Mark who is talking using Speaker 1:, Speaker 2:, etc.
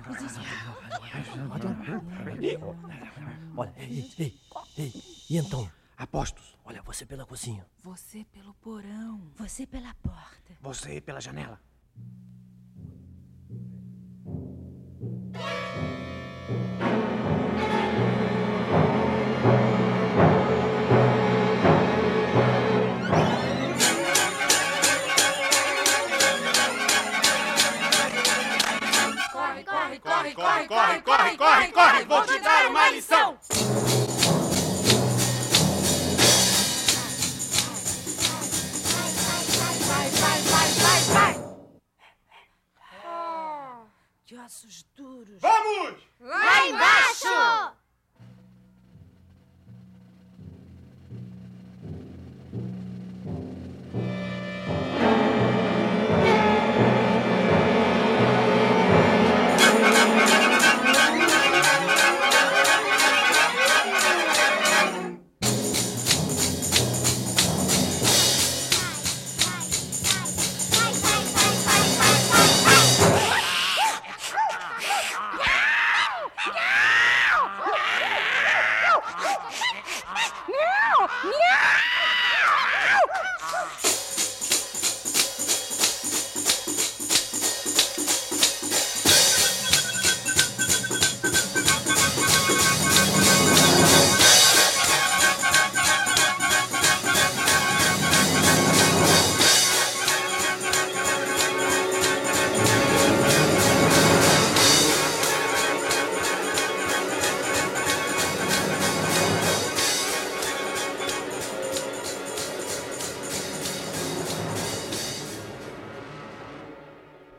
Speaker 1: Olha, ei. E então?
Speaker 2: Apostos.
Speaker 1: Olha, você pela cozinha.
Speaker 3: Você pelo porão.
Speaker 4: Você pela porta.
Speaker 2: Você pela janela.
Speaker 5: Corre! Vou te dar uma lição!
Speaker 3: Vai!
Speaker 4: De ossos duros.
Speaker 5: Vamos!
Speaker 4: Lá embaixo!